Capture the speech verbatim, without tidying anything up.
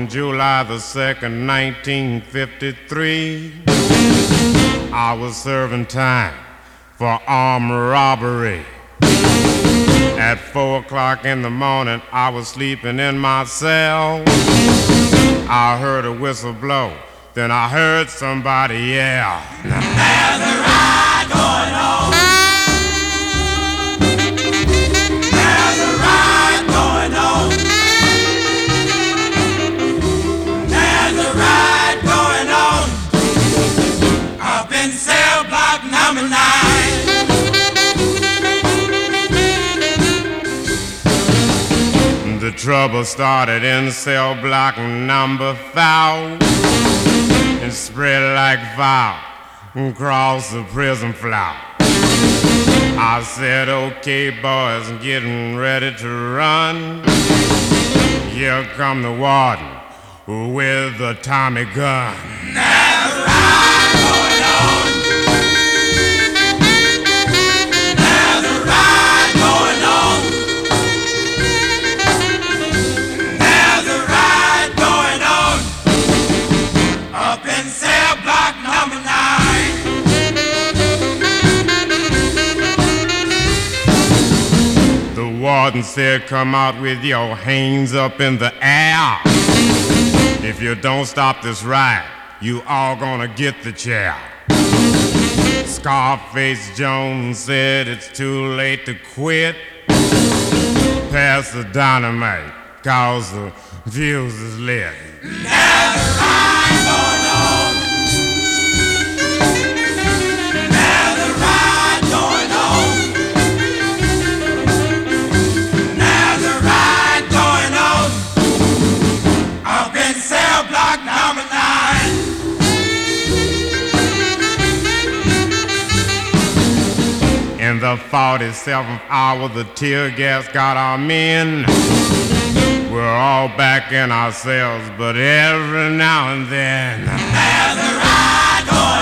On July the second, nineteen fifty-three, I was serving time for armed robbery. At four o'clock in the morning, I was sleeping in my cell. I heard a whistle blow, then I heard somebody yell. There's a riot going on. There's a riot going on. There's a riot going on up in cell block number nine. The trouble started in cell block number five and spread like fire across the prison floor. I said, okay, boys, getting ready to run. Here come the warden with the Tommy gun. There's a riot going on. There's a riot going on. There's a riot going on up in cell block number nine. The warden said, come out with your hands up in the air. If you don't stop this riot, you all gonna get the chair. Scarface Jones said it's too late to quit. Pass the dynamite, cause the fuse is lit. There's a riot going on. There's a riot going on. There's a riot going on up in cell block number nine. In the forty-seventh hour, the tear gas got our men. We're all back in our cells, but every now and then there's a riot going on.